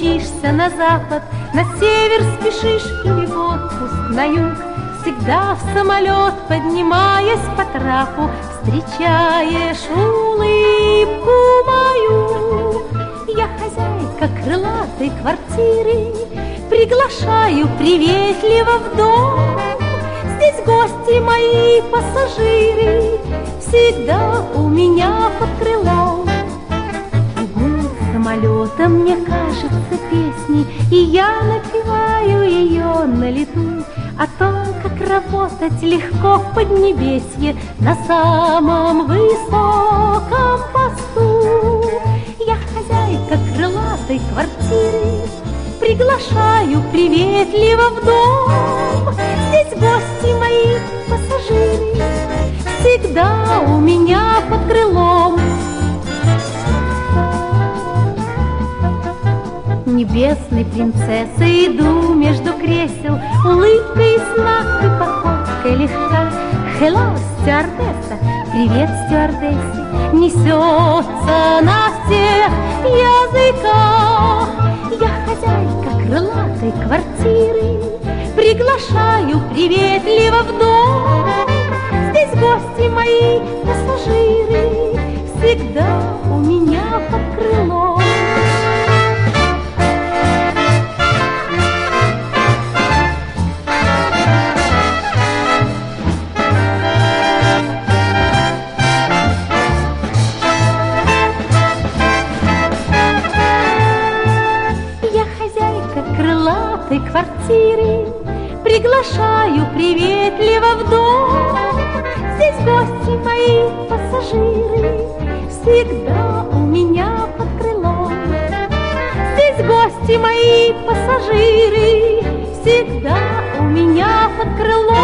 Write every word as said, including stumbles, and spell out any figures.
стремишься на запад, на север спешишь или в отпуск на юг, всегда в самолет, поднимаясь по трапу, встречаешь улыбку мою. Я хозяйка крылатой квартиры, приглашаю приветливо в дом. Здесь гости мои, пассажиры, всегда у меня под крылом. Гул самолета, мне кажется, песни, и я напеваю ее на лету, о том, как работать легко в Поднебесье на самом высоком посту. Я хозяйка крылатой квартиры, приглашаю приветливо в дом. Здесь гости мои, пассажиры, всегда у меня под крылом. Небесной принцессой иду между кресел, улыбкой и знак и походкой легка. Hello, стюардесса, привет, стюардессе, несется на всех языках. Я хозяйка крылатой квартиры, приглашаю приветливо в дом. Здесь гости мои, пассажиры, всегда у меня под крылом. Квартиры, приглашаю приветливо в дом. Здесь гости мои, пассажиры, всегда у меня под крылом. Здесь гости мои, пассажиры, всегда у меня под крылом.